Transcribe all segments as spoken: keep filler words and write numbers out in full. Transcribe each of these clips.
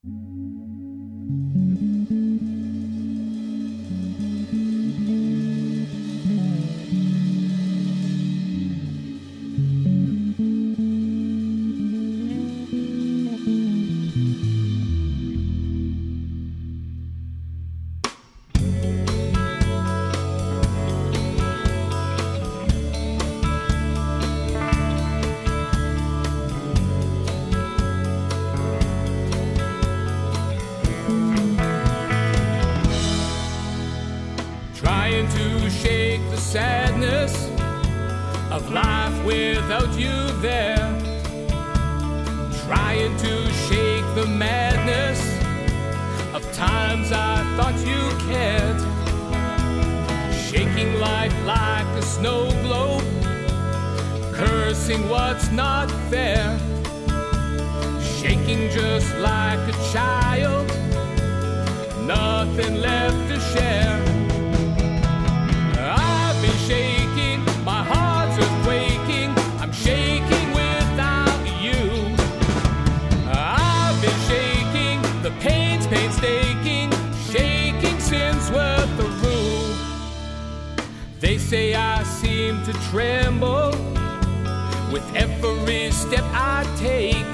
Trying to shake the sadness of life without you there. Trying to shake the madness of times I thought you cared. Shaking life like a snow globe, cursing what's not fair. Shaking just like a child, nothing left to share. Shaking, my heart's earthquaking, I'm shaking without you. I've been shaking, the pain's painstaking, shaking since we're through. They say I seem to tremble with every step I take,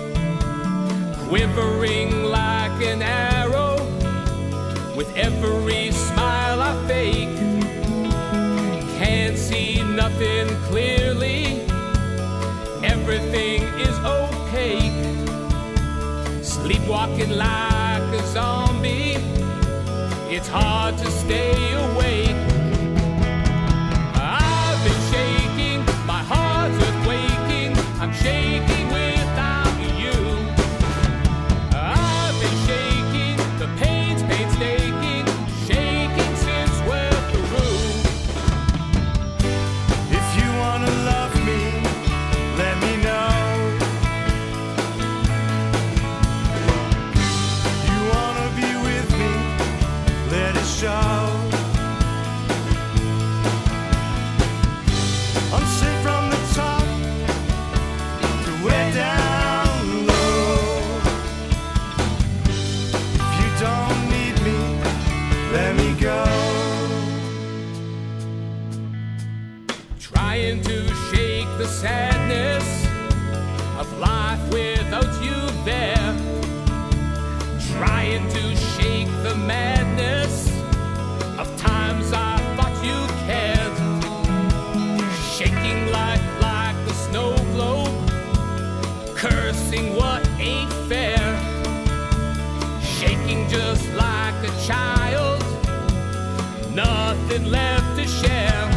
quivering like an arrow with every smile I fake. Can't see nothing clearly, everything is opaque. Sleepwalking like a zombie, it's hard to stay awake. I've been shaking, my heart's earthquaking, I'm shaking without you. I've been shaking, the pain's painstaking, shaking since we're through. I'm sent from the top to way down low. If you don't need me, let me go. Trying to shake the sadness of life without you there. Trying to shake the madness of times I thought you cared. Shaking life like a snow globe, cursing what ain't fair. Shaking just like a child, nothing left to share.